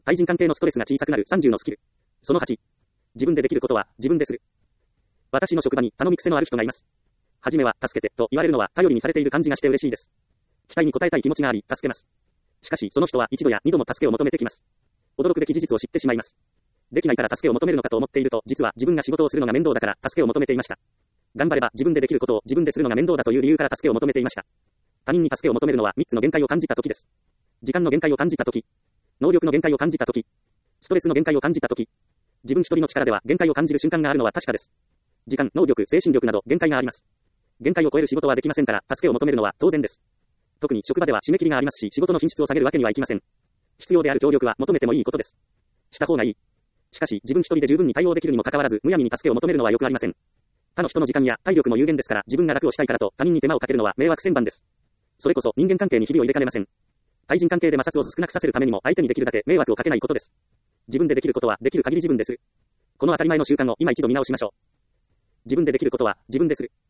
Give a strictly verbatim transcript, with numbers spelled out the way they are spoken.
対人関係のストレスが小さくなるさんじゅうのスキル。そのはち。自分でできることは自分でする。私の職場に頼み癖のある人がいます。はじめは助けてと言われるのは頼りにされている感じがして嬉しいです。期待に応えたい気持ちがあり、助けます。しかし、その人は一度や二度も助けを求めてきます。驚くべき事実を知ってしまいます。できないから助けを求めるのかと思っていると、実は自分が仕事をするのが面倒だから助けを求めていました。頑張れば自分でできることを自分でするのが面倒だという理由から助けを求めていました。他人に助けを求めるのはみっつの限界を感じたときです。時間の限界を感じたとき、能力の限界を感じたとき、ストレスの限界を感じたとき、自分一人の力では限界を感じる瞬間があるのは確かです。時間、能力、精神力など限界があります。限界を超える仕事はできませんから、助けを求めるのは当然です。特に職場では締め切りがありますし、仕事の品質を下げるわけにはいきません。必要である協力は求めてもいいことです。した方がいい。しかし、自分一人で十分に対応できるにもかかわらず、むやみに助けを求めるのはよくありません。他の人の時間や体力も有限ですから、自分が楽をしたいからと他人に手間をかけるのは迷惑千万です。それこそ人間関係にひびを入れかねません。対人関係で摩擦を少なくさせるためにも相手にできるだけ迷惑をかけないことです。自分でできることはできる限り自分でする。この当たり前の習慣を今一度見直しましょう。自分でできることは自分でする。